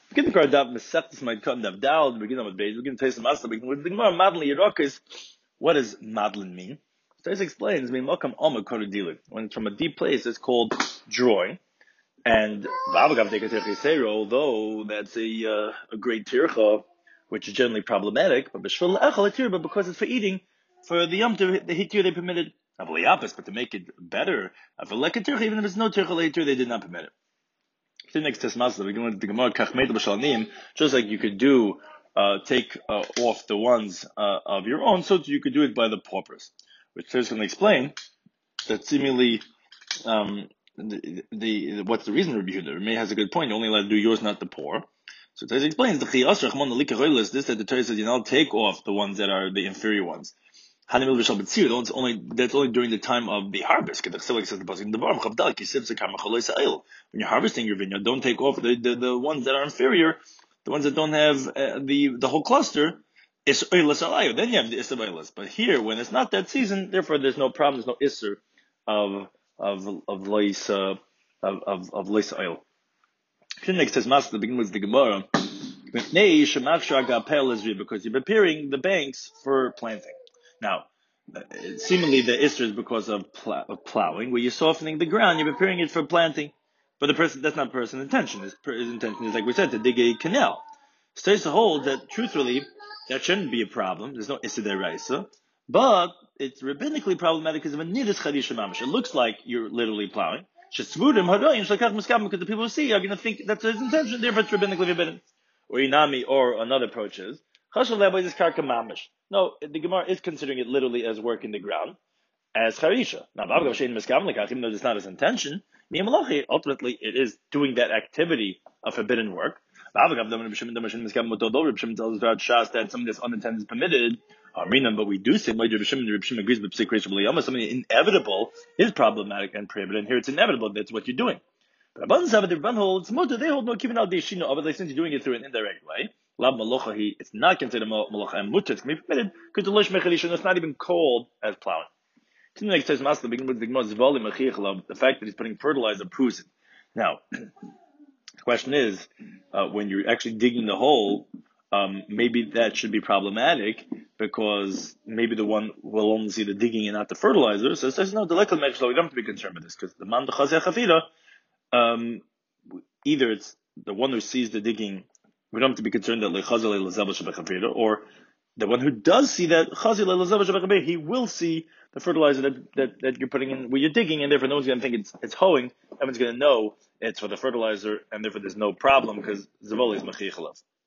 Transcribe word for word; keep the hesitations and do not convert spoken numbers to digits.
Begin to Daf Mesechtes might come Daf Dal. Begin with Beis. Begin to taste the master. Begin with the Gemara Madlin Yerokas. What does Madlin mean? So this explains. Mean Malkam Omer Korodili. When it's from a deep place, it's called drawing. And although that's a uh, a great tircha, which is generally problematic, but but because it's for eating, for the yom the hitir they permitted. But to make it better, even if it's no tircha later, they did not permit it. Next test master, we go into the Gemara. Just like you could do, uh, take uh, off the ones uh, of your own, so you could do it by the paupers, which is going to explain that seemingly, um, the, the what's the reason Rabbi Yehuda? Rabbi has a good point. You're only allowed to do yours, not the poor. So Torah explains the chiyas rachman lika this that the Torah says you now take off the ones that are the inferior ones. Hanimil v'shal b'tzir. That's only that's only during the time of the harvest. When you're harvesting your vineyard, don't take off the, the, the ones that are inferior, the ones that don't have uh, the the whole cluster. It's oilas alayu. Then you have the isser oilas. But here, when it's not that season, therefore there's no problem. There's no isser of of of lois uh, of of of lois oil. Next says master to begin with the Gemara. Because you're preparing the banks for planting. Now, seemingly the isser is because of, plow, of plowing, where you're softening the ground, you're preparing it for planting. But the person, that's not the person's intention. His, his intention is, like we said, to dig a canal. Stays to hold that, truthfully, that shouldn't be a problem. There's no isser deraisa. But it's rabbinically problematic because of a nidus chadisha mamash. It looks like you're literally plowing. Because the people who see are going to think that's his intention, therefore it's rabbinically forbidden. Or inami, or another approach is, no, the Gemara is considering it literally as work in the ground, as charisha. Now, even though it's not his intention, ultimately it is doing that activity of forbidden work. But we do say something inevitable is problematic and prohibited, and here it's inevitable, that's what you're doing. But Rabban holds, they hold no keeping out the shino, but since you're doing it through an indirect way, it's not considered malacha and mutter, it's going to be permitted, because it's not even called as plowing. The fact that he's putting fertilizer proves it. Now, the question is, uh, when you're actually digging the hole, um, maybe that should be problematic, because maybe the one will only see the digging and not the fertilizer. So it says, no, the lekal mechshel, we don't have to be concerned with this, because the man d'chazeh chafira, um, either it's the one who sees the digging, we don't have to be concerned that lechazeh le'lazabel shebechafira, or the one who does see that chazeh le'lazabel shebechafira, he will see the fertilizer that, that, that you're putting in where you're digging, and therefore no one's going to think it's it's hoeing. Everyone's going to know it's for the fertilizer, and therefore there's no problem because zavoli is machich alav.